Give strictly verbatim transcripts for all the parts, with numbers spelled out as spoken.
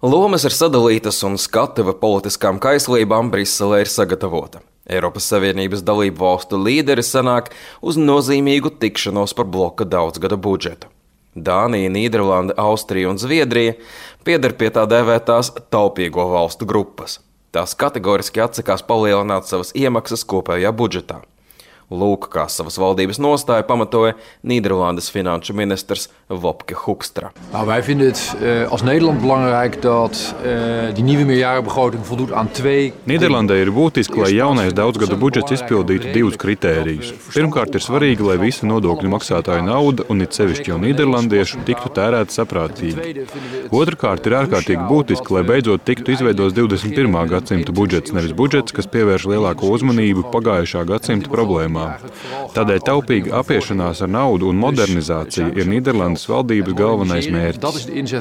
Lomas ir sadalītas un skatuve politiskām kaislībām Briselē ir sagatavota. Eiropas Savienības dalību valstu līderi sanāk uz nozīmīgu tikšanos par bloka daudzgada budžetu. Dānija, Nīderlande, Austrija un Zviedrija pieder pie tā dēvētās taupīgo valstu grupas. Tās kategoriski atsakās palielināt savas iemaksas kopējā budžetā. Lūk, kā savas valdības nostāju pamatoja Nīderlandes finanšu ministrs Wopke Hoekstra. Nou, wij vinden het uh, als Nederland belangrijk dat uh, die nieuwe meerjarenbegroting voldoet aan twee. Nīderlandē ir būtiski, lai jaunais daudzgada budžets izpildītu divus kritērijus. Pirmkārt, ir svarīgi, lai visa nodokļu maksātāju nauda, un it sevišķi jau nīderlandiešu, tiktu tērēta saprātīgi. Otrkārt, ir ārkārtīgi būtiski, lai beidzot tiktu izveidots divdesmit pirmā gadsimta budžets, nevis budžets, kas pievērš lielāko uzmanību pagājušā gadsimta problēmām. Tādēļ taupīga apiešanās ar naudu un modernizācija ir Nīderlandes valdības galvenais mērķis.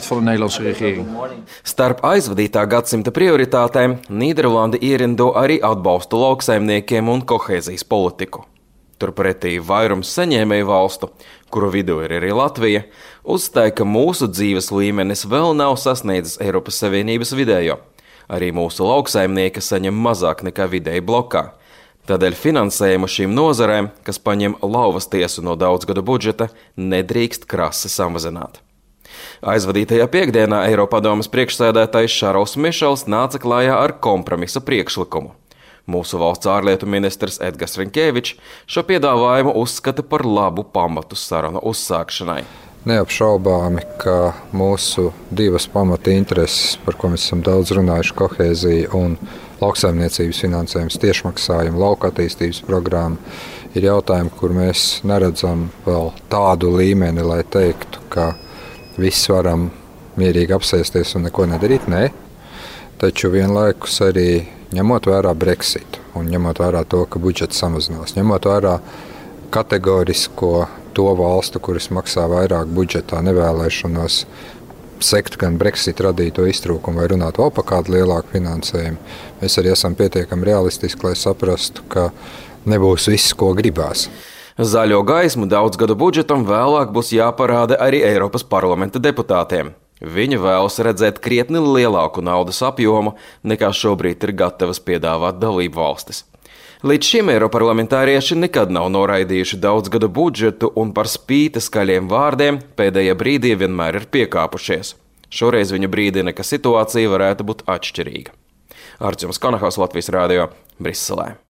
Starp aizvadītā gadsimta prioritātēm Nīderlande ierindo arī atbalstu lauksaimniekiem un kohēzijas politiku. Turpretī vairums saņēmēju valstu, kuru vidū ir arī Latvija, uzstāja, ka mūsu dzīves līmenis vēl nav sasniedzis Eiropas Savienības vidējo. Arī mūsu lauksaimnieki saņem mazāk nekā vidēji blokā. Tādēļ finansējumu šīm nozarēm, kas paņem lauvas tiesu no daudzgadu budžeta, nedrīkst krasi samazināt. Aizvadītajā piekdienā Eiropadomes priekšsēdētājs Šarls Mišels nāca klājā ar kompromisa priekšlikumu. Mūsu valsts ārlietu ministrs Edgars Rinkēvičs šo piedāvājumu uzskata par labu pamatu sarunu uzsākšanai. Neapšaubāmi, ka mūsu divas pamata intereses, par ko mēs esam daudz runājuši, kohēzija un lauksaimniecības finansējums, tiešmaksājumi, lauka attīstības programma, ir jautājumi, kur mēs neredzam vēl tādu līmeni, lai teiktu, ka viss varam mierīgi apsēsties un neko nedarīt. Nē, taču vienlaikus arī ņemot vērā Brexit un ņemot vērā to, ka budžets samazinās, ņemot vērā kategorisko to valstu, kuras maksā vairāk budžetā, nevēlēšanos sekt gan Brexit radīto iztrūkumu vai runāt vēl par kādu lielāku finansējumu. Mēs arī esam pietiekami realistiski, lai saprastu, ka nebūs viss, ko gribās. Zaļo gaismu daudzgadu budžetam vēlāk būs jāparāda arī Eiropas parlamenta deputātiem. Viņi vēlas redzēt krietni lielāku naudas apjomu, nekā šobrīd ir gatavas piedāvāt dalību valstis. Līdz šim eiroparlamentārieši nekad nav noraidījuši daudzgada budžetu un par spīti skaļiem vārdiem pēdējā brīdī vienmēr ir piekāpušies. Šoreiz viņa brīdina, ka situācija varētu būt atšķirīga. Artjums Konahaus, Latvijas radio, Briselē.